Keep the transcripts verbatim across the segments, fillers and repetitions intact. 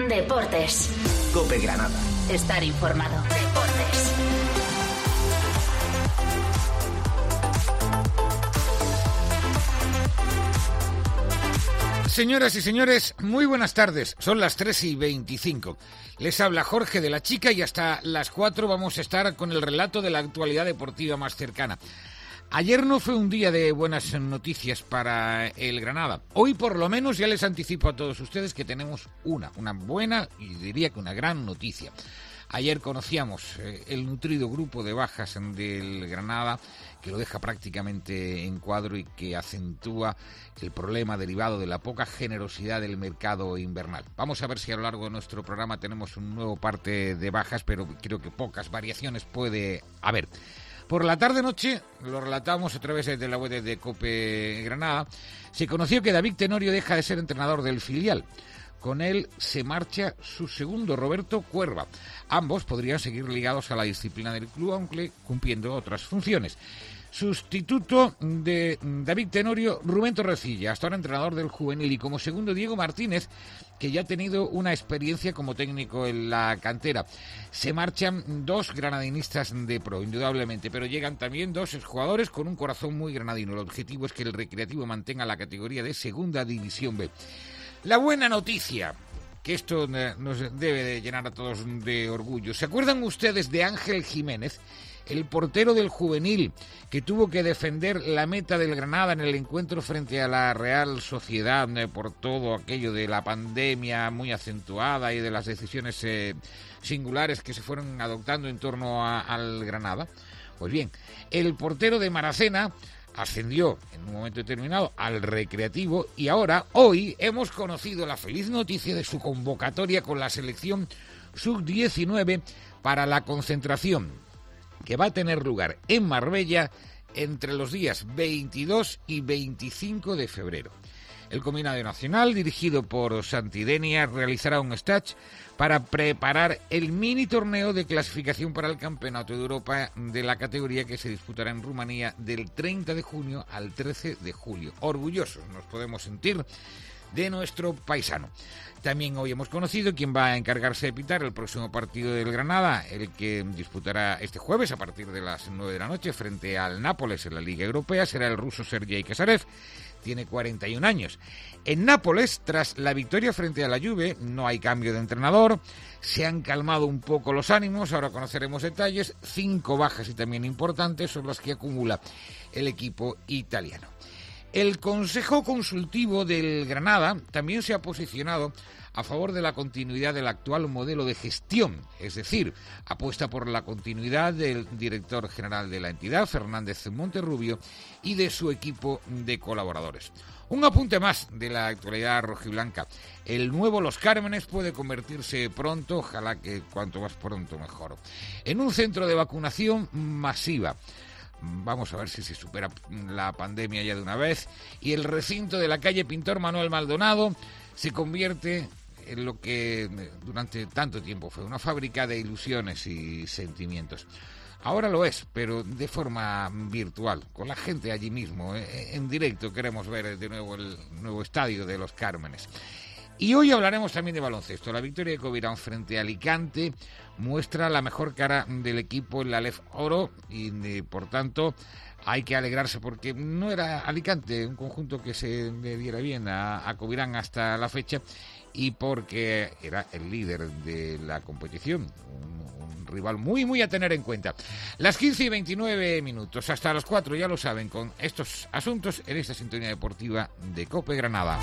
Deportes. COPE Granada. Estar informado. Deportes. Señoras y señores, muy buenas tardes. Son las tres y veinticinco. Les habla Jorge de la Chica y hasta las cuatro vamos a estar con el relato de la actualidad deportiva más cercana. Ayer no fue un día de buenas noticias para el Granada. Hoy por lo menos ya les anticipo a todos ustedes que tenemos una, una buena y diría que una gran noticia. Ayer conocíamos eh, el nutrido grupo de bajas del Granada, que lo deja prácticamente en cuadro y que acentúa el problema derivado de la poca generosidad del mercado invernal. Vamos a ver si a lo largo de nuestro programa tenemos un nuevo parte de bajas, pero creo que pocas variaciones puede haber. Por la tarde-noche, lo relatamos a través de la web de COPE Granada, se conoció que David Tenorio deja de ser entrenador del filial. Con él se marcha su segundo, Roberto Cuerva. Ambos podrían seguir ligados a la disciplina del club, aunque cumpliendo otras funciones. Sustituto de David Tenorio, Rubén Torrecilla, hasta ahora entrenador del juvenil, y como segundo Diego Martínez, que ya ha tenido una experiencia como técnico en la cantera. Se marchan dos granadinistas de pro, indudablemente, pero llegan también dos exjugadores con un corazón muy granadino. El objetivo es que el Recreativo mantenga la categoría de Segunda División B. La buena noticia, que esto nos debe de llenar a todos de orgullo. ¿Se acuerdan ustedes de Ángel Jiménez, el portero del juvenil, que tuvo que defender la meta del Granada en el encuentro frente a la Real Sociedad eh, por todo aquello de la pandemia muy acentuada y de las decisiones eh, singulares que se fueron adoptando en torno a, al Granada? Pues bien, el portero de Maracena ascendió en un momento determinado al Recreativo y ahora, hoy, hemos conocido la feliz noticia de su convocatoria con la selección sub diecinueve para la concentración que va a tener lugar en Marbella entre los días veintidós y veinticinco de febrero. El combinado nacional, dirigido por Santi Denia, realizará un stage para preparar el mini torneo de clasificación para el Campeonato de Europa de la categoría, que se disputará en Rumanía del treinta de junio al trece de julio. Orgullosos nos podemos sentir de nuestro paisano. También hoy hemos conocido quién va a encargarse de pitar el próximo partido del Granada, el que disputará este jueves a partir de las nueve de la noche frente al Nápoles en la Liga Europea. Será el ruso Sergei Kasarev. Tiene cuarenta y un años. En Nápoles, tras la victoria frente a la Juve, no hay cambio de entrenador, se han calmado un poco los ánimos, ahora conoceremos detalles. Cinco bajas y también importantes son las que acumula el equipo italiano. El Consejo Consultivo del Granada también se ha posicionado a favor de la continuidad del actual modelo de gestión, es decir, apuesta por la continuidad del director general de la entidad, Fernández Monterrubio, y de su equipo de colaboradores. Un apunte más de la actualidad rojiblanca. El nuevo Los Cármenes puede convertirse pronto, ojalá que cuanto más pronto mejor, en un centro de vacunación masiva. Vamos a ver si se supera la pandemia ya de una vez y el recinto de la calle Pintor Manuel Maldonado se convierte en lo que durante tanto tiempo fue una fábrica de ilusiones y sentimientos. Ahora lo es, pero de forma virtual, con la gente allí mismo, en directo. Queremos ver de nuevo el nuevo estadio de Los Cármenes. Y hoy hablaremos también de baloncesto. La victoria de Covirán frente a Alicante muestra la mejor cara del equipo en la Lef Oro y, de, por tanto, hay que alegrarse porque no era Alicante un conjunto que se le diera bien a, a Covirán hasta la fecha y porque era el líder de la competición, un, un rival muy, muy a tener en cuenta. Las quince y veintinueve minutos, hasta las cuatro, ya lo saben, con estos asuntos en esta sintonía deportiva de COPE Granada.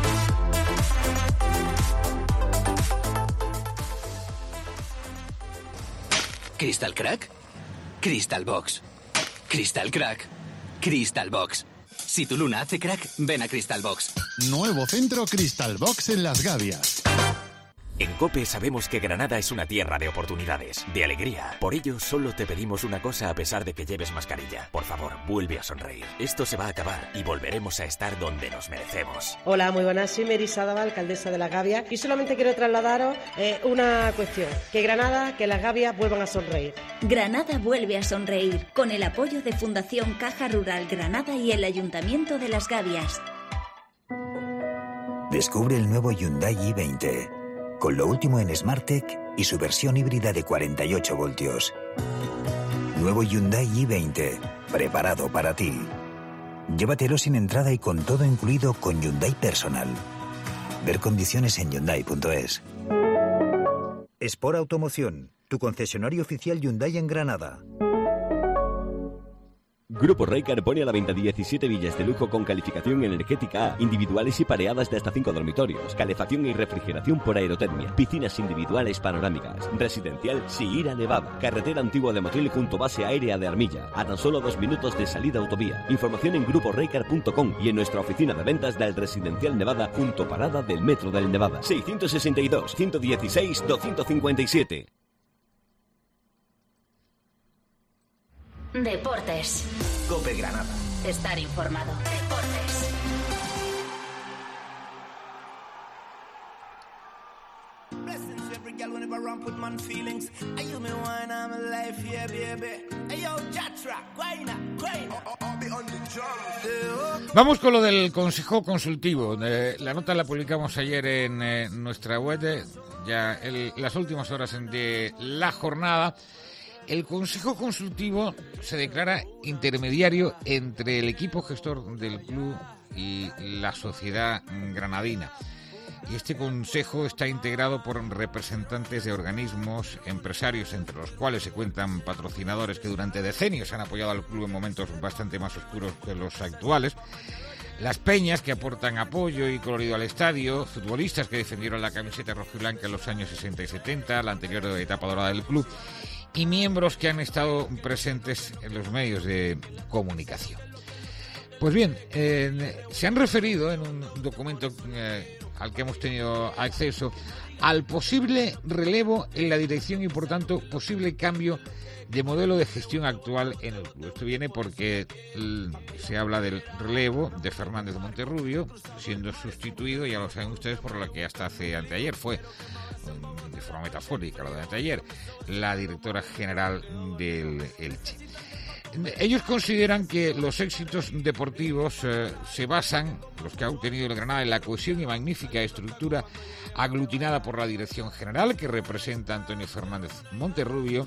¿Crystal Crack? Crystal Box. Crystal Crack. Crystal Box. Si tu luna hace crack, ven a Crystal Box. Nuevo centro Crystal Box en Las Gavias. En COPE sabemos que Granada es una tierra de oportunidades, de alegría. Por ello, solo te pedimos una cosa a pesar de que lleves mascarilla. Por favor, vuelve a sonreír. Esto se va a acabar y volveremos a estar donde nos merecemos. Hola, muy buenas. Soy Mary Sádava, alcaldesa de Las Gavias, y solamente quiero trasladaros eh, una cuestión. Que Granada, que Las Gavias vuelvan a sonreír. Granada vuelve a sonreír, con el apoyo de Fundación Caja Rural Granada y el Ayuntamiento de Las Gavias. Descubre el nuevo Hyundai i veinte. con lo último en SmartTech y su versión híbrida de cuarenta y ocho voltios. Nuevo Hyundai i veinte, preparado para ti. Llévatelo sin entrada y con todo incluido con Hyundai Personal. Ver condiciones en hyundai punto es. Sport Automoción, tu concesionario oficial Hyundai en Granada. Grupo Raycar pone a la venta diecisiete villas de lujo con calificación energética A, individuales y pareadas de hasta cinco dormitorios, calefacción y refrigeración por aerotermia, piscinas individuales panorámicas, residencial Sierra Nevada, carretera antigua de Motril junto base aérea de Armilla, a tan solo dos minutos de salida autovía. Información en grupo raycar punto com y en nuestra oficina de ventas del Residencial Nevada junto parada del Metro del Nevada. seiscientos sesenta y dos, ciento dieciséis, doscientos cincuenta y siete. Deportes. COPE Granada. Estar informado. Deportes. Vamos con lo del Consejo Consultivo. Eh, la nota la publicamos ayer en eh, nuestra web, eh, ya el, las últimas horas de la jornada. El Consejo Consultivo se declara intermediario entre el equipo gestor del club y la sociedad granadina. Y este consejo está integrado por representantes de organismos, empresarios, entre los cuales se cuentan patrocinadores que durante decenios han apoyado al club en momentos bastante más oscuros que los actuales, las peñas que aportan apoyo y colorido al estadio, futbolistas que defendieron la camiseta rojiblanca en los años sesenta y setenta, la anterior etapa dorada del club, y miembros que han estado presentes en los medios de comunicación. Pues bien, eh, se han referido en un documento eh, al que hemos tenido acceso al posible relevo en la dirección y, por tanto, posible cambio de modelo de gestión actual en el club. Esto viene porque el, se habla del relevo de Fernández Monterrubio, siendo sustituido, ya lo saben ustedes, por la que hasta hace anteayer fue, de forma metafórica, lo de anteayer, la directora general del Elche. Ellos consideran que los éxitos deportivos eh, se basan, los que ha obtenido el Granada, en la cohesión y magnífica estructura aglutinada por la dirección general, que representa a Antonio Fernández Monterrubio,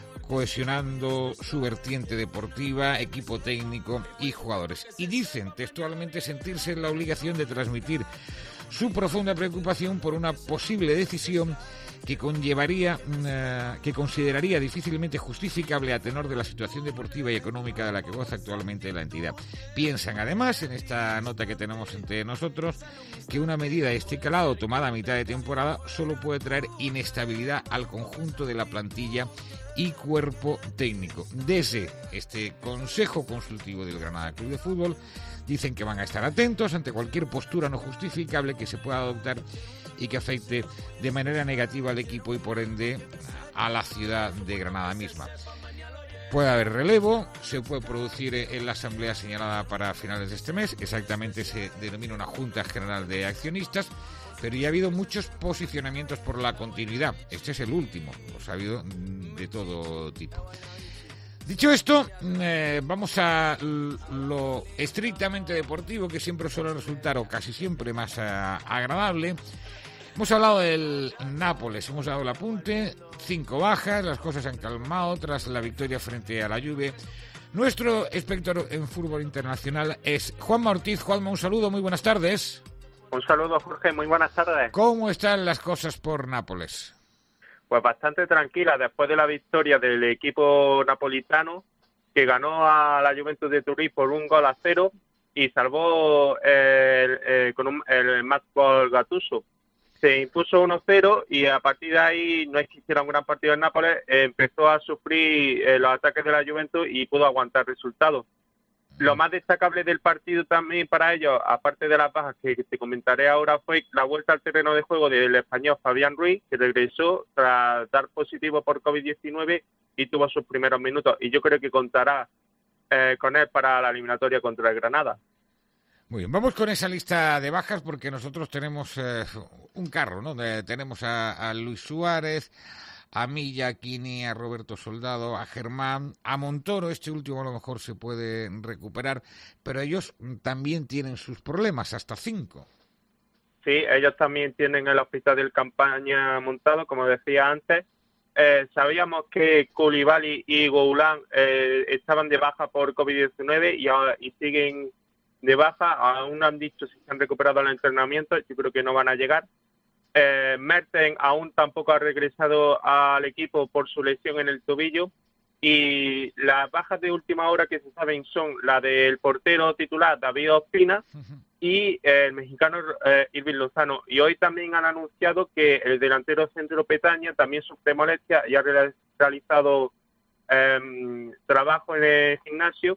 cohesionando su vertiente deportiva, equipo técnico y jugadores. Y dicen textualmente sentirse en la obligación de transmitir su profunda preocupación por una posible decisión que conllevaría, uh, que consideraría difícilmente justificable a tenor de la situación deportiva y económica de la que goza actualmente la entidad. Piensan además, en esta nota que tenemos entre nosotros, que una medida de este calado tomada a mitad de temporada solo puede traer inestabilidad al conjunto de la plantilla y cuerpo técnico. Desde este Consejo Consultivo del Granada Club de Fútbol dicen que van a estar atentos ante cualquier postura no justificable que se pueda adoptar y que afecte de manera negativa al equipo y por ende a la ciudad de Granada misma. Puede haber relevo, se puede producir en la asamblea señalada para finales de este mes, exactamente se denomina una Junta General de Accionistas, pero ya ha habido muchos posicionamientos por la continuidad. Este es el último, los ha habido de todo tipo. Dicho esto, eh, vamos a lo estrictamente deportivo, que siempre suele resultar, o casi siempre, más uh, agradable. Hemos hablado del Nápoles, hemos dado el apunte, cinco bajas, las cosas se han calmado tras la victoria frente a la Juve. Nuestro experto en fútbol internacional es Juanma Ortiz. Juanma, un saludo, muy buenas tardes. Un saludo, Jorge, muy buenas tardes. ¿Cómo están las cosas por Nápoles? Pues bastante tranquila, después de la victoria del equipo napolitano, que ganó a la Juventus de Turín por un gol a cero y salvó el, el, con un, el match ball Gattuso. Se impuso uno cero y a partir de ahí no es que hiciera un gran partido en Nápoles, eh, empezó a sufrir eh, los ataques de la Juventus y pudo aguantar resultados. Lo más destacable del partido también para ellos, aparte de las bajas que te comentaré ahora, fue la vuelta al terreno de juego del español Fabián Ruiz, que regresó tras dar positivo por covid diecinueve y tuvo sus primeros minutos. Y yo creo que contará eh, con él para la eliminatoria contra el Granada. Muy bien, vamos con esa lista de bajas porque nosotros tenemos eh, un carro, ¿no? De, tenemos a, a Luis Suárez, a Milla, a Quini, a Roberto Soldado, a Germán, a Montoro. Este último a lo mejor se puede recuperar, pero ellos también tienen sus problemas, hasta cinco. Sí, ellos también tienen el hospital de campaña montado, como decía antes. Eh, sabíamos que Koulibaly y Goulán eh, estaban de baja por covid diecinueve y, ahora, y siguen de baja. Aún no han dicho si se han recuperado el entrenamiento, yo creo que no van a llegar. Eh, Mertens aún tampoco ha regresado al equipo por su lesión en el tobillo. Y las bajas de última hora que se saben son la del portero titular David Ospina y el mexicano eh, Irving Lozano. Y hoy también han anunciado que el delantero centro Petaña también sufre molestia y ha re- realizado eh, trabajo en el gimnasio.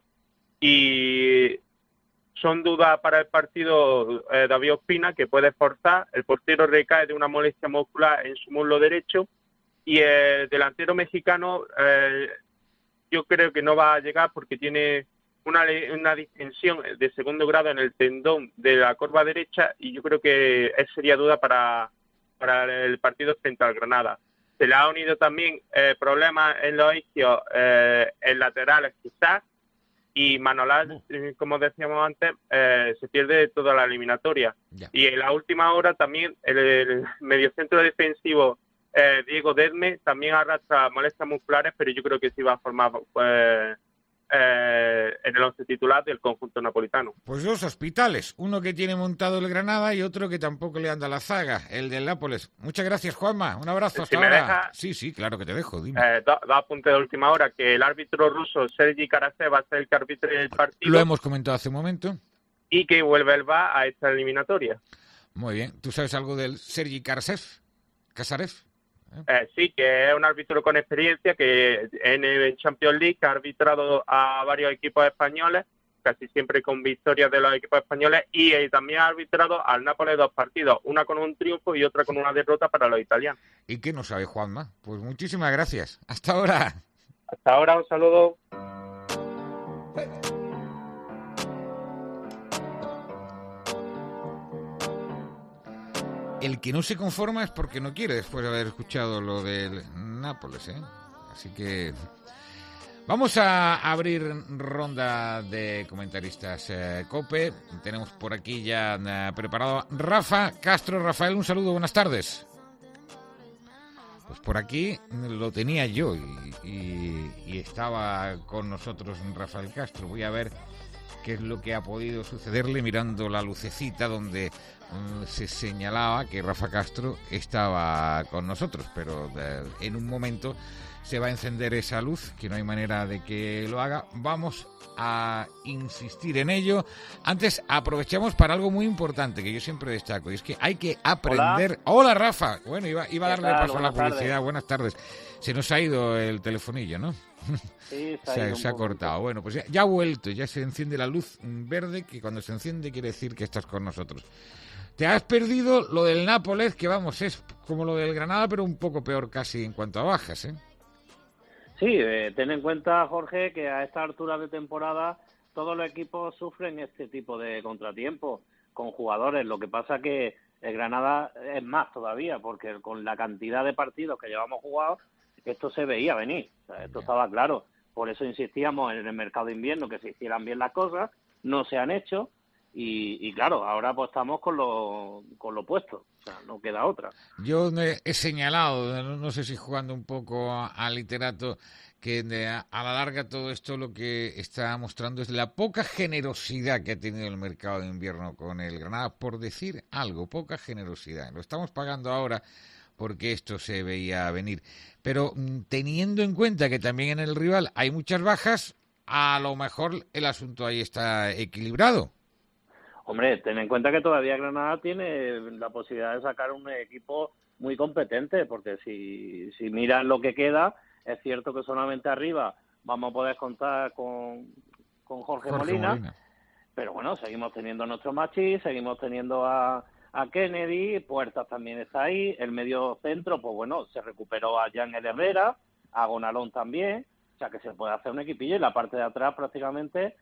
Y son dudas para el partido eh, David Ospina, que puede forzar. El portero recae de una molestia muscular en su muslo derecho. Y el delantero mexicano, eh, yo creo que no va a llegar porque tiene una, una distensión de segundo grado en el tendón de la corva derecha y yo creo que esa sería duda para, para el partido frente al Granada. Se le ha unido también eh, problemas en los isquios, eh, en laterales quizás, y Manolás, eh, como decíamos antes, eh, se pierde toda la eliminatoria. Ya. Y en la última hora también el, el mediocentro defensivo Eh, Diego Derme también arrastra molestias musculares, pero yo creo que sí va a formar pues, eh, en el once titular del conjunto napolitano. Pues dos hospitales, uno que tiene montado el Granada y otro que tampoco le anda la zaga, el del Nápoles. Muchas gracias, Juanma, un abrazo hasta si ahora. Deja, sí, sí, claro que te dejo, dime. Eh, dos do apuntes de última hora, que el árbitro ruso Sergi Karasev va a ser el que arbitre el partido. Lo hemos comentado hace un momento. Y que vuelve el V A R a esta eliminatoria. Muy bien, ¿tú sabes algo del Sergi Karasev? ¿Kasarev? Eh, sí, que es un árbitro con experiencia que en el Champions League ha arbitrado a varios equipos españoles, casi siempre con victorias de los equipos españoles, y eh, también ha arbitrado al Nápoles dos partidos, una con un triunfo y otra con una derrota para los italianos. ¿Y qué no sabe Juanma? Pues muchísimas gracias. Hasta ahora. Hasta ahora, un saludo. El que no se conforma es porque no quiere, después de haber escuchado lo del Nápoles, ¿eh? Así que vamos a abrir ronda de comentaristas eh, COPE. Tenemos por aquí ya eh, preparado a Rafa Castro. Rafael, un saludo, buenas tardes. Pues por aquí lo tenía yo y, y, y estaba con nosotros Rafael Castro. Voy a ver qué es lo que ha podido sucederle mirando la lucecita donde um, se señalaba que Rafa Castro estaba con nosotros, pero eh, en un momento se va a encender esa luz, que no hay manera de que lo haga. Vamos a insistir en ello. Antes aprovechamos para algo muy importante que yo siempre destaco, y es que hay que aprender... Hola, Hola Rafa. Bueno, iba, iba a darle paso a la publicidad. Tardes. Buenas tardes. Se nos ha ido el telefonillo, ¿no? Sí, se ha, se, ido se ha cortado. Bueno, pues ya, ya ha vuelto, ya se enciende la luz verde, que cuando se enciende quiere decir que estás con nosotros. Te has perdido lo del Nápoles, que vamos, es como lo del Granada, pero un poco peor casi en cuanto a bajas, ¿eh? Sí, eh, ten en cuenta, Jorge, que a esta altura de temporada todos los equipos sufren este tipo de contratiempos con jugadores. Lo que pasa que el Granada es más todavía, porque con la cantidad de partidos que llevamos jugados, esto se veía venir, o sea, esto estaba claro. Por eso insistíamos en el mercado de invierno que se hicieran bien las cosas, no se han hecho y, y claro, ahora pues estamos con lo, con lo puesto, o sea, no queda otra. Yo he señalado, no, no sé si jugando un poco al literato, que de, a la larga todo esto lo que está mostrando es la poca generosidad que ha tenido el mercado de invierno con el Granada, por decir algo, poca generosidad. Lo estamos pagando ahora porque esto se veía venir. Pero teniendo en cuenta que también en el rival hay muchas bajas, a lo mejor el asunto ahí está equilibrado. Hombre, ten en cuenta que todavía Granada tiene la posibilidad de sacar un equipo muy competente, porque si, si miran lo que queda, es cierto que solamente arriba vamos a poder contar con, con Jorge, Jorge Molina, Molina, pero bueno, seguimos teniendo a nuestro Machi, seguimos teniendo a a Kennedy, Puertas también está ahí, el medio centro, pues bueno, se recuperó a Jan Herrera, a Gonalón también, o sea que se puede hacer un equipillo, y la parte de atrás prácticamente,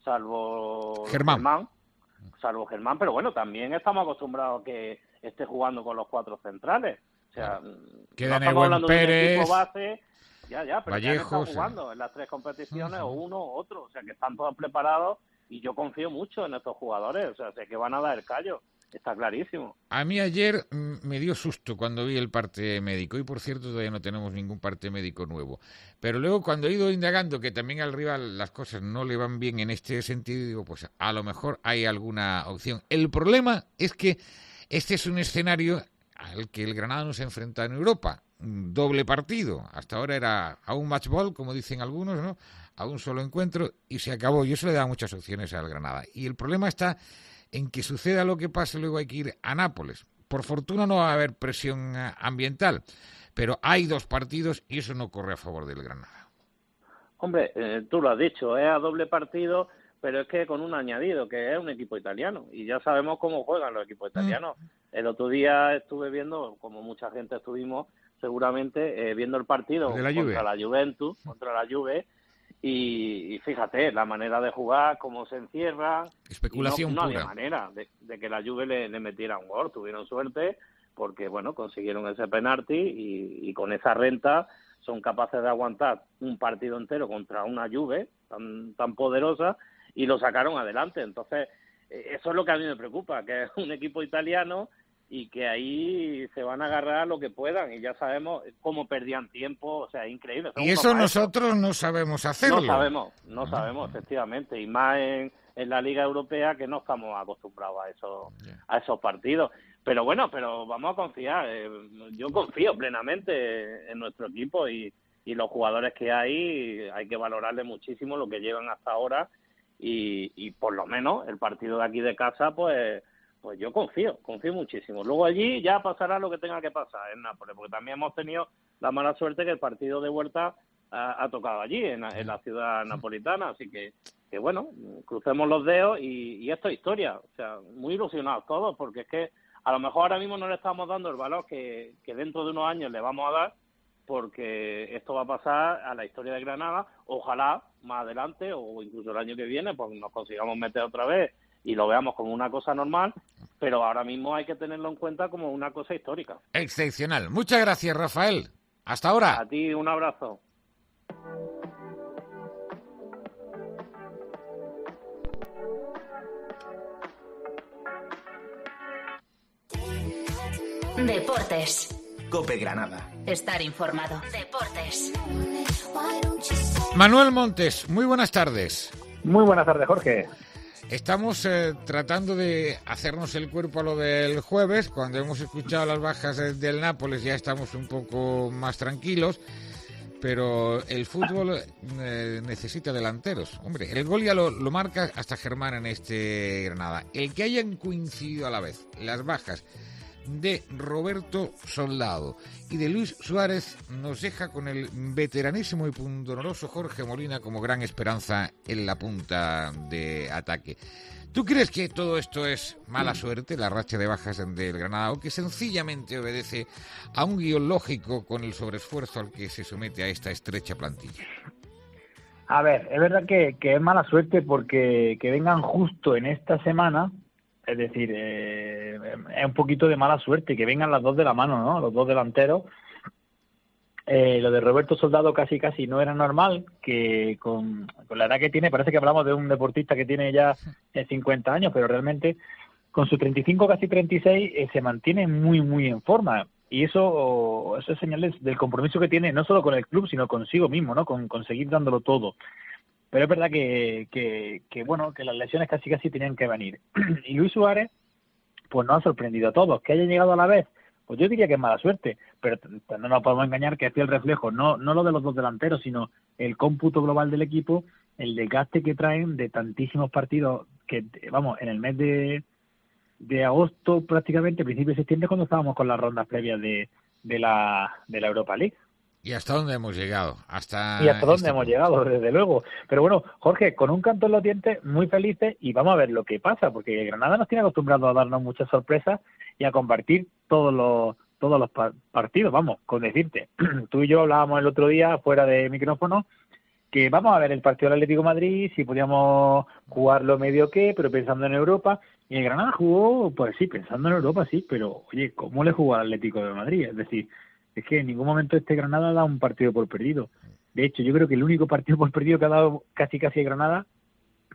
salvo Germán, Germán salvo Germán, pero bueno, también estamos acostumbrados a que esté jugando con los cuatro centrales, o sea, queda no estamos hablando Pérez, de un equipo base, ya, ya, pero Vallejo, ya están jugando sí. en las tres competiciones, uh-huh. o uno o otro, o sea que están todos preparados, y yo confío mucho en estos jugadores, o sea, sé que van a dar el callo. está clarísimo. A mí ayer mm, me dio susto cuando vi el parte médico, y por cierto todavía no tenemos ningún parte médico nuevo. Pero luego cuando he ido indagando que también al rival las cosas no le van bien en este sentido, digo, pues a lo mejor hay alguna opción. El problema es que este es un escenario al que el Granada no se enfrenta en Europa. Un doble partido. Hasta ahora era a un match ball, como dicen algunos, ¿no? A un solo encuentro, y se acabó. Y eso le da muchas opciones al Granada. Y el problema está en que suceda lo que pase, luego hay que ir a Nápoles. Por fortuna no va a haber presión ambiental, pero hay dos partidos y eso no corre a favor del Granada. Hombre, eh, tú lo has dicho, es a doble partido, pero es que con un añadido, que es un equipo italiano, y ya sabemos cómo juegan los equipos italianos. Mm. El otro día estuve viendo, como mucha gente estuvimos, seguramente, eh, viendo el partido de la contra la Juventus, contra la Juve, y, y fíjate, la manera de jugar, cómo se encierra. Especulación no, no pura. había manera de, de que la Juve le, le metiera un gol. Tuvieron suerte porque, bueno, consiguieron ese penalti y, y con esa renta son capaces de aguantar un partido entero contra una Juve tan, tan poderosa y lo sacaron adelante. Entonces, eso es lo que a mí me preocupa, que es un equipo italiano y que ahí se van a agarrar lo que puedan, y ya sabemos cómo perdían tiempo, o sea, es increíble. Y eso nosotros no sabemos hacerlo. No sabemos, no sabemos, efectivamente, y más en, en la Liga Europea, que no estamos acostumbrados a esos, a esos partidos. Pero bueno, pero vamos a confiar, eh, yo confío plenamente en nuestro equipo y, y los jugadores que hay, hay que valorarle muchísimo lo que llevan hasta ahora, y, y por lo menos el partido de aquí de casa, pues pues yo confío, confío muchísimo. Luego allí ya pasará lo que tenga que pasar en Nápoles, porque también hemos tenido la mala suerte que el partido de vuelta ha, ha tocado allí, en, en la ciudad napolitana, así que, que bueno, crucemos los dedos y, y esto es historia. O sea, muy ilusionados todos, porque es que a lo mejor ahora mismo no le estamos dando el valor que, que dentro de unos años le vamos a dar, porque esto va a pasar a la historia de Granada. Ojalá más adelante o incluso el año que viene pues nos consigamos meter otra vez y lo veamos como una cosa normal, pero ahora mismo hay que tenerlo en cuenta como una cosa histórica. Excepcional. Muchas gracias, Rafael. Hasta ahora. A ti un abrazo. Deportes. COPE Granada. Estar informado. Deportes. Manuel Montes, muy buenas tardes. Muy buenas tardes, Jorge. Estamos eh, tratando de hacernos el cuerpo a lo del jueves. Cuando hemos escuchado las bajas de, del Nápoles ya estamos un poco más tranquilos, pero el fútbol eh, necesita delanteros. Hombre, el gol ya lo, lo marca hasta Germán en este Granada. El que hayan coincidido a la vez las bajas de Roberto Soldado y de Luis Suárez nos deja con el veteranísimo y pundonoroso Jorge Molina como gran esperanza en la punta de ataque. ¿Tú crees que todo esto es mala suerte, la racha de bajas del Granada, o que sencillamente obedece a un guión lógico con el sobreesfuerzo al que se somete a esta estrecha plantilla? A ver, es verdad que, que es mala suerte porque que vengan justo en esta semana. Es decir, eh, es un poquito de mala suerte que vengan las dos de la mano, ¿no? Los dos delanteros. Eh, lo de Roberto Soldado casi casi no era normal, que con, con la edad que tiene, parece que hablamos de un deportista que tiene ya cincuenta años, pero realmente con sus treinta y cinco, casi treinta y seis, eh, se mantiene muy, muy en forma. Y eso, eso es señal del compromiso que tiene, no solo con el club, sino consigo mismo, ¿no? Con conseguir dándolo todo. Pero es verdad que, que, que, bueno, que las lesiones casi casi tenían que venir. Y Luis Suárez, pues nos ha sorprendido a todos. Que haya llegado a la vez, pues yo diría que es mala suerte. Pero no nos podemos engañar que es el reflejo, no, no lo de los dos delanteros, sino el cómputo global del equipo, el desgaste que traen de tantísimos partidos que, vamos, en el mes de, de agosto prácticamente, principio de septiembre, cuando estábamos con las rondas previas de, de, la, de la Europa League. ¿Y hasta dónde hemos llegado? Hasta y hasta dónde este hemos punto. llegado, desde luego. Pero bueno, Jorge, con un canto en los dientes, muy felices, y vamos a ver lo que pasa, porque Granada nos tiene acostumbrado a darnos muchas sorpresas y a compartir todos los todos los pa- partidos, vamos, con decirte. Tú y yo hablábamos el otro día, fuera de micrófono, que vamos a ver el partido del Atlético de Madrid, si podíamos jugarlo medio qué, pero pensando en Europa. Y el Granada jugó, pues sí, pensando en Europa, sí, pero oye, ¿cómo le jugó al Atlético de Madrid? Es decir, es que en ningún momento este Granada da un partido por perdido. De hecho, yo creo que el único partido por perdido que ha dado casi casi el Granada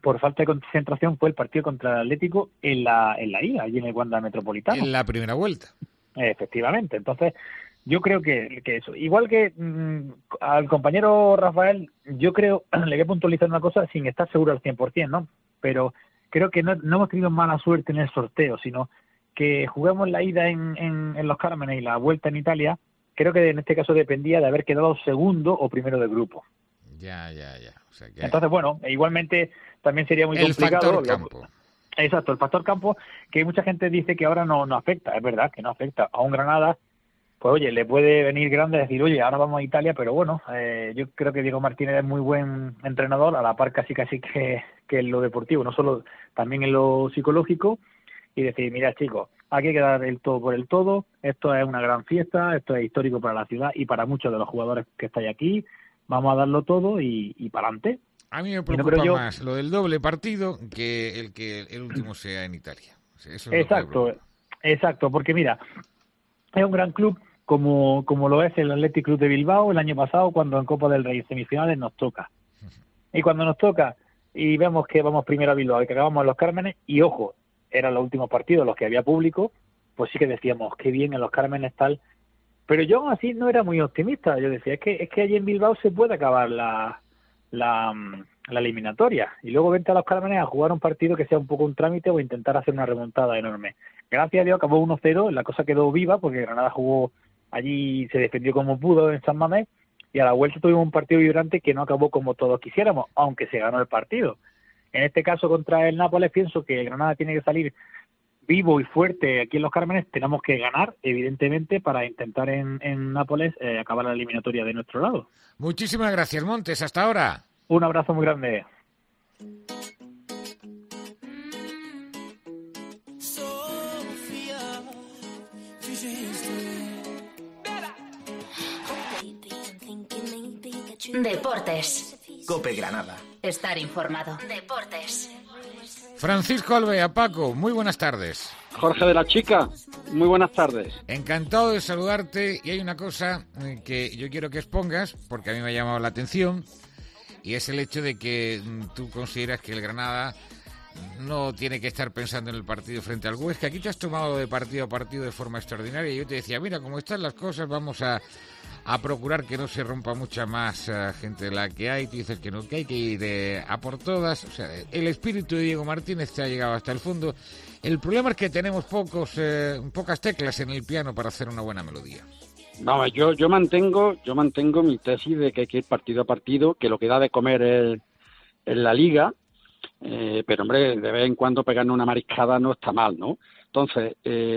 por falta de concentración fue el partido contra el Atlético en la en la ida, allí en el Wanda Metropolitano. En la primera vuelta. Efectivamente. Entonces, yo creo que, que eso. Igual que mmm, al compañero Rafael, yo creo, le voy a puntualizar una cosa sin estar seguro al cien por ciento, ¿no? Pero creo que no, no hemos tenido mala suerte en el sorteo, sino que jugamos la ida en, en, en Los Cármenes y la vuelta en Italia. Creo que en este caso dependía de haber quedado segundo o primero del grupo. Ya, ya, ya. O sea que... Entonces, bueno, igualmente también sería muy el complicado. Factor campo. Exacto, el factor campo, que mucha gente dice que ahora no, no afecta. Es verdad que no afecta. A un Granada, pues oye, le puede venir grande decir, oye, ahora vamos a Italia, pero bueno, eh, yo creo que Diego Martínez es muy buen entrenador, a la par casi casi que, que en lo deportivo, no solo, también en lo psicológico, y decir, mira chicos, hay que dar el todo por el todo, esto es una gran fiesta, esto es histórico para la ciudad y para muchos de los jugadores que estáis aquí, vamos a darlo todo y, y para adelante. A mí me preocupa no yo... más lo del doble partido que el que el último sea en Italia. O sea, eso es exacto, exacto, porque mira, es un gran club como, como lo es el Athletic Club de Bilbao el año pasado cuando en Copa del Rey semifinales nos toca. Y cuando nos toca y vemos que vamos primero a Bilbao y que acabamos en Los Cármenes, y ojo, eran los últimos partidos los que había público, pues sí que decíamos, qué bien en Los Cármenes tal. Pero yo aún así no era muy optimista. Yo decía, es que es que allí en Bilbao se puede acabar la, la, la eliminatoria. Y luego vente a Los Cármenes a jugar un partido que sea un poco un trámite o intentar hacer una remontada enorme. Gracias a Dios acabó uno cero, la cosa quedó viva porque Granada jugó allí, se defendió como pudo en San Mamés, y a la vuelta tuvimos un partido vibrante que no acabó como todos quisiéramos, aunque se ganó el partido. En este caso contra el Nápoles pienso que Granada tiene que salir vivo y fuerte aquí en Los Cármenes. Tenemos que ganar, evidentemente, para intentar en, en Nápoles eh, acabar la eliminatoria de nuestro lado. Muchísimas gracias, Montes. Hasta ahora. Un abrazo muy grande. Deportes. COPE Granada. Estar informado. Deportes. Francisco Alvea, Paco, muy buenas tardes. Jorge de la Chica, muy buenas tardes. Encantado de saludarte, y hay una cosa que yo quiero que expongas, porque a mí me ha llamado la atención, y es el hecho de que tú consideras que el Granada no tiene que estar pensando en el partido frente al Huesca. Aquí te has tomado de partido a partido de forma extraordinaria, y yo te decía, mira, como están las cosas, vamos a... a procurar que no se rompa mucha más uh, gente de la que hay. Tú dices que no, que hay que ir eh, a por todas. O sea, el espíritu de Diego Martínez te ha llegado hasta el fondo. El problema es que tenemos pocos eh, pocas teclas en el piano para hacer una buena melodía. Vamos, yo yo mantengo yo mantengo mi tesis de que hay que ir partido a partido, que lo que da de comer es, es la Liga, eh, pero hombre, de vez en cuando pegarnos una mariscada no está mal, ¿no? Entonces,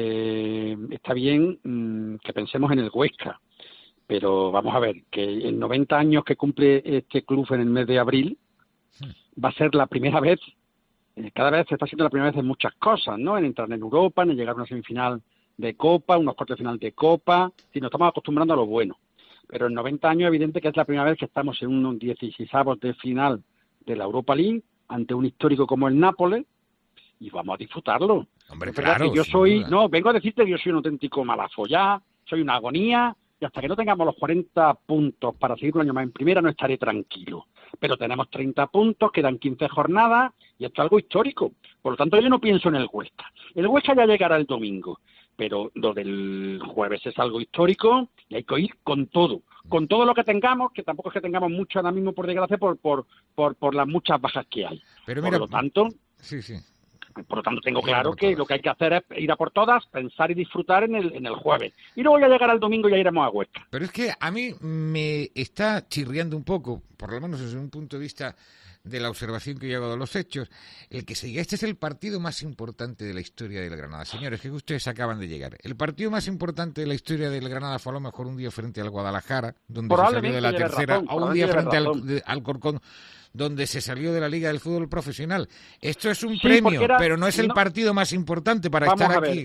eh, está bien mmm, que pensemos en el Huesca. Pero vamos a ver, que en noventa años que cumple este club en el mes de abril, va a ser la primera vez, eh, cada vez se está haciendo la primera vez en muchas cosas, ¿no? En entrar en Europa, en llegar a una semifinal de Copa, unos cuartos de final de Copa, si nos estamos acostumbrando a lo bueno. Pero en noventa años es evidente que es la primera vez que estamos en unos dieciseisavos de final de la Europa League, ante un histórico como el Nápoles, y vamos a disfrutarlo. Hombre, claro, que yo soy, no, vengo a decirte que yo soy un auténtico malafollá, soy una agonía, y hasta que no tengamos los cuarenta puntos para seguir un año más en primera no estaré tranquilo. Pero tenemos treinta puntos, quedan quince jornadas y esto es algo histórico. Por lo tanto, yo no pienso en el Huesca. El Huesca ya llegará el domingo, pero lo del jueves es algo histórico y hay que ir con todo. Con todo lo que tengamos, que tampoco es que tengamos mucho ahora mismo, por desgracia, por por por, por las muchas bajas que hay. Pero mira, por lo tanto... Sí, sí. Por lo tanto, tengo claro que lo que hay que hacer es ir a por todas, pensar y disfrutar en el en el jueves. Y luego ya llegar al domingo y ya iremos a Huesca. Pero es que a mí me está chirriando un poco, por lo menos desde un punto de vista de la observación que yo hago de los hechos, el que se diga, este es el partido más importante de la historia del Granada. Señores, que ustedes acaban de llegar. El partido más importante de la historia del Granada fue a lo mejor un día frente al Guadalajara, donde se salió de la tercera, razón, o un día frente al, de, al Corcón, donde se salió de la Liga del Fútbol Profesional. Esto es un sí, premio, era, pero no es el no, partido más importante para vamos estar a ver, aquí.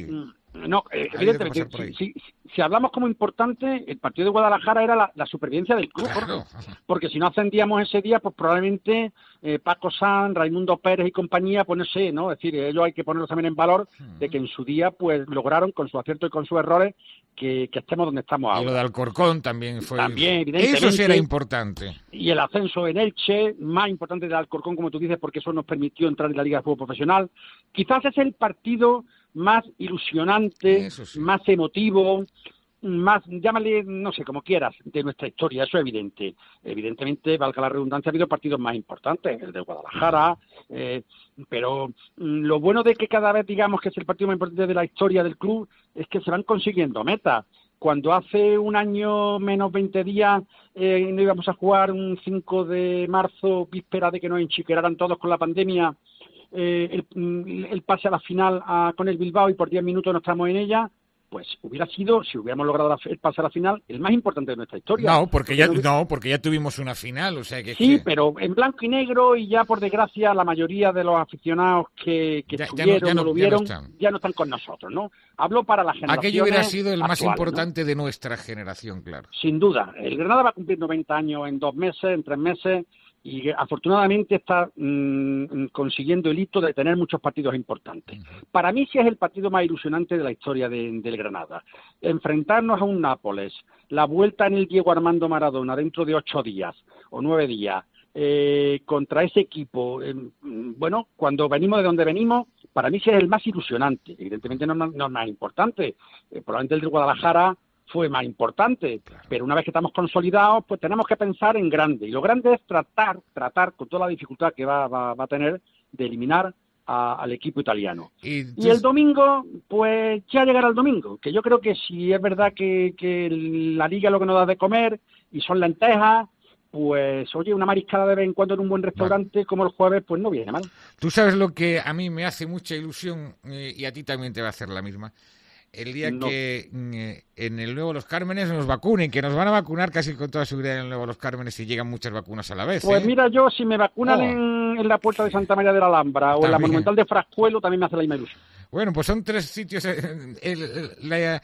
No, eh, evidentemente, si, si, si hablamos como importante, el partido de Guadalajara era la, la supervivencia del club, claro. Porque si no ascendíamos ese día, pues probablemente eh, Paco Sanz, Raimundo Pérez y compañía, pues no sé, ¿no? Es decir, ellos hay que ponerlos también en valor de que en su día, pues lograron, con su acierto y con sus errores, que, que estemos donde estamos ahora. Y lo de Alcorcón también fue... También, evidentemente. Eso sí era importante. Y el ascenso en Elche, más importante de Alcorcón, como tú dices, porque eso nos permitió entrar en la Liga de Fútbol Profesional. Quizás es el partido más ilusionante, sí. más emotivo, más, llámale, no sé, como quieras, de nuestra historia, eso es evidente. Evidentemente, valga la redundancia, ha habido partidos más importantes, el de Guadalajara, eh, pero lo bueno de que cada vez digamos que es el partido más importante de la historia del club es que se van consiguiendo metas. Cuando hace un año menos veinte días eh, no íbamos a jugar un cinco de marzo, víspera de que nos enchiqueraran todos con la pandemia, Eh, el, el pase a la final a, con el Bilbao y por diez minutos nos estamos en ella, pues hubiera sido, si hubiéramos logrado la, el pase a la final, el más importante de nuestra historia. No, porque ya, no, porque ya tuvimos una final, o sea que... Sí, que... pero en blanco y negro y ya por desgracia la mayoría de los aficionados que, que ya, estuvieron, ya no, ya no, no lo vieron, ya no, están. ya no están con nosotros, ¿no? Hablo para la generación Aquello hubiera sido el actual, más importante ¿no? de nuestra generación, claro. Sin duda. El Granada va a cumplir noventa años en dos meses, en tres meses... y afortunadamente está mmm, consiguiendo el hito de tener muchos partidos importantes. Uh-huh. Para mí sí es el partido más ilusionante de la historia de, del Granada. Enfrentarnos a un Nápoles, la vuelta en el Diego Armando Maradona dentro de ocho días o nueve días, eh, contra ese equipo, eh, bueno, cuando venimos de donde venimos, para mí sí es el más ilusionante. Evidentemente no, no, no es más importante. Eh, probablemente el de Guadalajara fue más importante, claro. Pero una vez que estamos consolidados, pues tenemos que pensar en grande. Y lo grande es tratar, tratar con toda la dificultad que va, va, va a tener, de eliminar a, al equipo italiano. Y, entonces... y el domingo, pues ya llegará el domingo, que yo creo que si es verdad que, que la Liga es lo que nos da de comer, y son lentejas, pues oye, una mariscada de vez en cuando en un buen restaurante, vale. Como el jueves, pues no viene mal. Tú sabes lo que a mí me hace mucha ilusión, eh, y a ti también te va a hacer la misma. El día no. que eh, en el Nuevo Los Cármenes nos vacunen, que nos van a vacunar casi con toda seguridad en el Nuevo Los Cármenes y llegan muchas vacunas a la vez. Pues ¿eh? mira, yo si me vacunan oh. en, en la Puerta de Santa María de la Alhambra o también. En la Monumental de Frascuelo, también me hace la misma ilusión. Bueno, pues son tres sitios. El, el, la,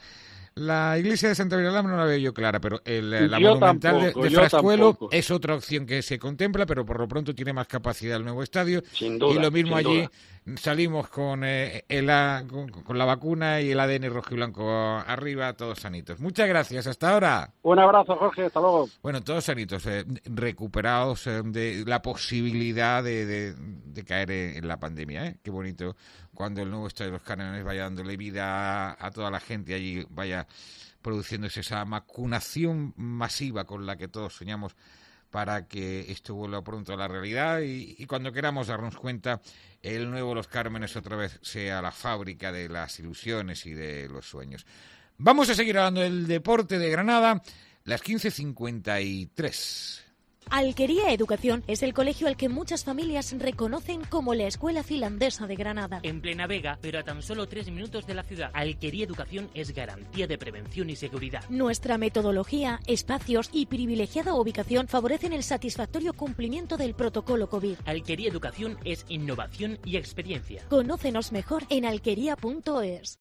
la iglesia de Santa María de la Alhambra no la veo yo clara, pero el, la yo Monumental tampoco, de, de Frascuelo tampoco. Es otra opción que se contempla, pero por lo pronto tiene más capacidad el nuevo estadio. Sin duda, y lo mismo allí. Duda. Salimos con, eh, el, con, con la vacuna y el A D N rojo y blanco arriba, todos sanitos. Muchas gracias, hasta ahora. Un abrazo, Jorge, hasta luego. Bueno, todos sanitos, eh, recuperados eh, de la posibilidad de, de, de caer en la pandemia. ¿eh? Qué bonito cuando el nuevo Estadio de los Cármenes vaya dándole vida a, a toda la gente allí, vaya produciéndose esa vacunación masiva con la que todos soñamos, para que esto vuelva pronto a la realidad y, y cuando queramos darnos cuenta, el Nuevo Los Cármenes otra vez sea la fábrica de las ilusiones y de los sueños. Vamos a seguir hablando del deporte de Granada, las quince cincuenta y tres. Alquería Educación es el colegio al que muchas familias reconocen como la Escuela Finlandesa de Granada. En plena Vega, pero a tan solo tres minutos de la ciudad, Alquería Educación es garantía de prevención y seguridad. Nuestra metodología, espacios y privilegiada ubicación favorecen el satisfactorio cumplimiento del protocolo COVID. Alquería Educación es innovación y experiencia. Conócenos mejor en alquería punto es.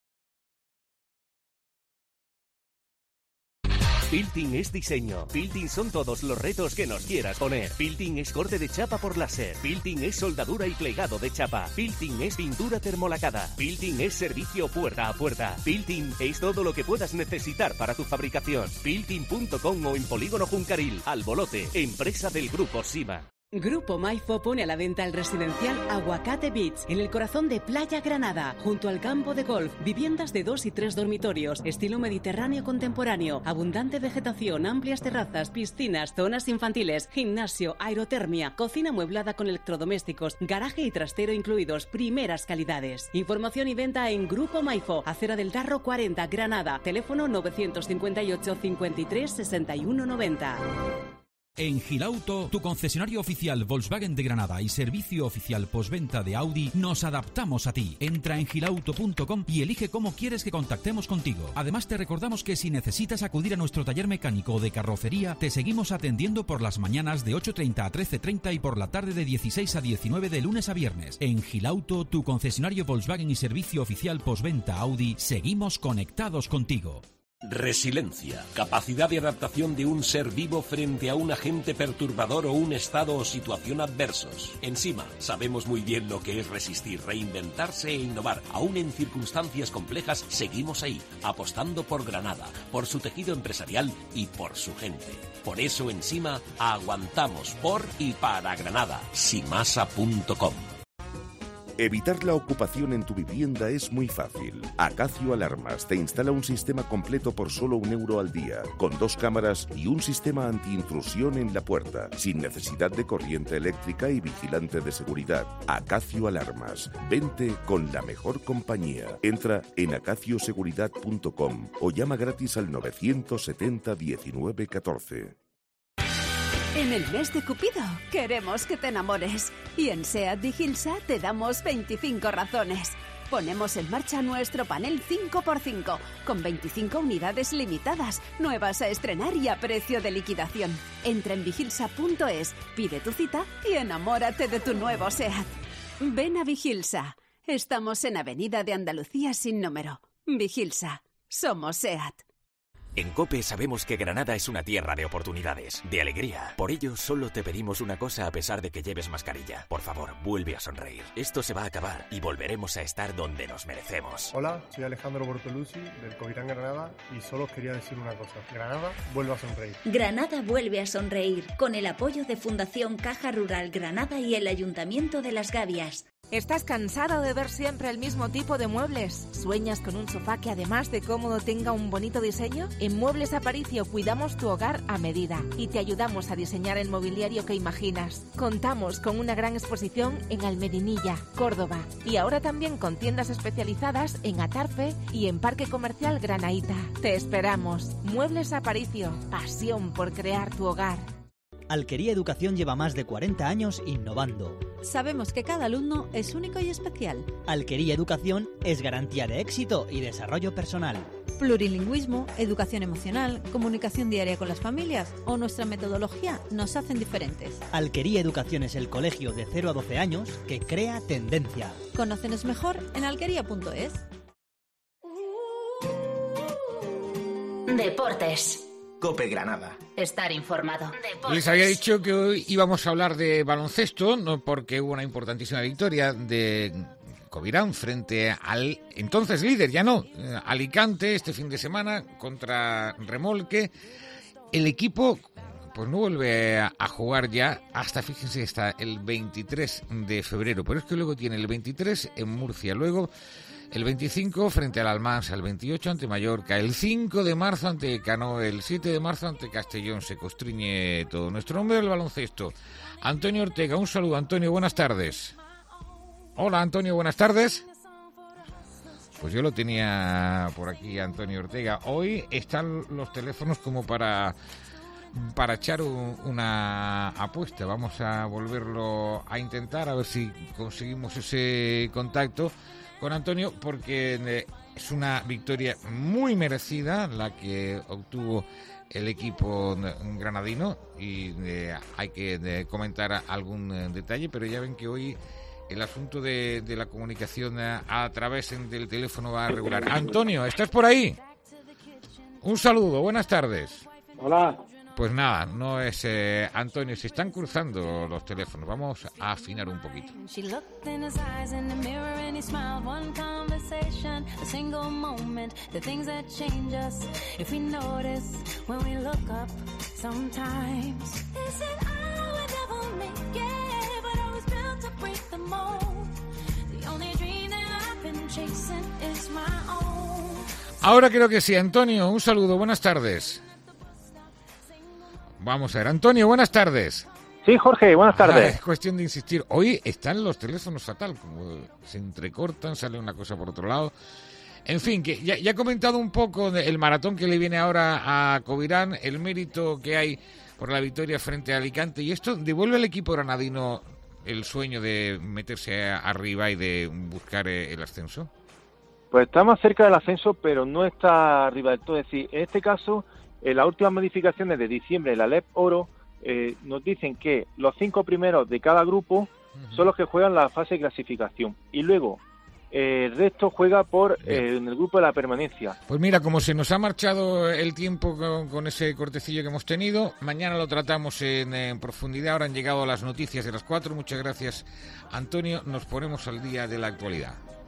Pilting es diseño. Pilting son todos los retos que nos quieras poner. Pilting es corte de chapa por láser. Pilting es soldadura y plegado de chapa. Pilting es pintura termolacada. Pilting es servicio puerta a puerta. Pilting es todo lo que puedas necesitar para tu fabricación. Pilting punto com o en Polígono Juncaril, Albolote, empresa del Grupo Sima. Grupo Maifo pone a la venta el residencial Aguacate Beach, en el corazón de Playa Granada, junto al campo de golf, viviendas de dos y tres dormitorios, estilo mediterráneo contemporáneo, abundante vegetación, amplias terrazas, piscinas, zonas infantiles, gimnasio, aerotermia, cocina amueblada con electrodomésticos, garaje y trastero incluidos, primeras calidades. Información y venta en Grupo Maifo, Acera del Darro cuarenta, Granada, teléfono novecientos cincuenta y ocho, cincuenta y tres, sesenta y uno noventa. En Gilauto, tu concesionario oficial Volkswagen de Granada y servicio oficial postventa de Audi, nos adaptamos a ti. Entra en gilauto punto com y elige cómo quieres que contactemos contigo. Además, te recordamos que si necesitas acudir a nuestro taller mecánico o de carrocería, te seguimos atendiendo por las mañanas de ocho treinta a trece treinta y por la tarde de dieciséis a diecinueve de lunes a viernes. En Gilauto, tu concesionario Volkswagen y servicio oficial postventa Audi, seguimos conectados contigo. Resiliencia, capacidad de adaptación de un ser vivo frente a un agente perturbador o un estado o situación adversos. Ensima, sabemos muy bien lo que es resistir, reinventarse e innovar. Aún en circunstancias complejas, seguimos ahí, apostando por Granada, por su tejido empresarial y por su gente. Por eso, Ensima, aguantamos por y para Granada. simasa punto com. Evitar la ocupación en tu vivienda es muy fácil. Acacio Alarmas te instala un sistema completo por solo un euro al día, con dos cámaras y un sistema antiintrusión en la puerta, sin necesidad de corriente eléctrica y vigilante de seguridad. Acacio Alarmas. Vente con la mejor compañía. Entra en acacio seguridad punto com o llama gratis al novecientos setenta diecinueve catorce. En el mes de Cupido queremos que te enamores y en SEAT Vigilsa te damos veinticinco razones. Ponemos en marcha nuestro panel cinco por cinco con veinticinco unidades limitadas, nuevas a estrenar y a precio de liquidación. Entra en vigilsa punto es, pide tu cita y enamórate de tu nuevo SEAT. Ven a Vigilsa. Estamos en Avenida de Andalucía sin número. Vigilsa. Somos SEAT. En COPE sabemos que Granada es una tierra de oportunidades, de alegría. Por ello, solo te pedimos una cosa a pesar de que lleves mascarilla. Por favor, vuelve a sonreír. Esto se va a acabar y volveremos a estar donde nos merecemos. Hola, soy Alejandro Bortolucci del Covirán Granada y solo os quería decir una cosa. Granada vuelve a sonreír. Granada vuelve a sonreír con el apoyo de Fundación Caja Rural Granada y el Ayuntamiento de Las Gavias. ¿Estás cansado de ver siempre el mismo tipo de muebles? ¿Sueñas con un sofá que además de cómodo tenga un bonito diseño? En Muebles Aparicio cuidamos tu hogar a medida y te ayudamos a diseñar el mobiliario que imaginas. Contamos con una gran exposición en Almedinilla, Córdoba y ahora también con tiendas especializadas en Atarfe y en Parque Comercial Granaíta. Te esperamos. Muebles Aparicio, pasión por crear tu hogar. Alquería Educación lleva más de cuarenta años innovando. Sabemos que cada alumno es único y especial. Alquería Educación es garantía de éxito y desarrollo personal. Plurilingüismo, educación emocional, comunicación diaria con las familias o nuestra metodología nos hacen diferentes. Alquería Educación es el colegio de cero a doce años que crea tendencia. Conócenos mejor en alquería punto es. Deportes. COPE Granada. Estar informado. Deportes. Les había dicho que hoy íbamos a hablar de baloncesto, no porque hubo una importantísima victoria de Covirán frente al entonces líder, ya no, Alicante, este fin de semana contra Remolque. El equipo pues no vuelve a jugar ya hasta, fíjense, hasta el veintitrés de febrero, pero es que luego tiene el veintitrés en Murcia, luego el veinticinco frente al Almansa, el veintiocho ante Mallorca, el cinco de marzo ante Cano, el siete de marzo ante Castellón. Se constriñe todo. Nuestro hombre del baloncesto, Antonio Ortega. Un saludo, Antonio, buenas tardes. Hola, Antonio, buenas tardes. Pues yo lo tenía por aquí, Antonio Ortega. Hoy están los teléfonos como para, para echar un, una apuesta. Vamos a volverlo a intentar, a ver si conseguimos ese contacto con Antonio, porque es una victoria muy merecida la que obtuvo el equipo granadino y eh, hay que de, comentar algún eh, detalle, pero ya ven que hoy el asunto de, de la comunicación a, a través del teléfono va a regular. Antonio, ¿estás por ahí? Un saludo, buenas tardes. Hola. Pues nada, no es eh, Antonio, se están cruzando los teléfonos. Vamos a afinar un poquito. Ahora creo que sí, Antonio, un saludo, buenas tardes. Vamos a ver, Antonio, buenas tardes. Sí, Jorge, buenas tardes. Ah, es cuestión de insistir. Hoy están los teléfonos fatal, como se entrecortan, sale una cosa por otro lado. En fin, que ya, ya he comentado un poco el maratón que le viene ahora a Covirán, el mérito que hay por la victoria frente a Alicante, y esto devuelve al equipo granadino el sueño de meterse arriba y de buscar el ascenso. Pues está más cerca del ascenso, pero no está arriba del todo. Es decir, en este caso, en las últimas modificaciones de diciembre de la L E P Oro, eh, nos dicen que los cinco primeros de cada grupo uh-huh. son los que juegan la fase de clasificación. Y luego, eh, el resto juega por eh, en el grupo de la permanencia. Pues mira, como se nos ha marchado el tiempo con, con ese cortecillo que hemos tenido, mañana lo tratamos en, en profundidad. Ahora han llegado las noticias de las cuatro. Muchas gracias, Antonio. Nos ponemos al día de la actualidad.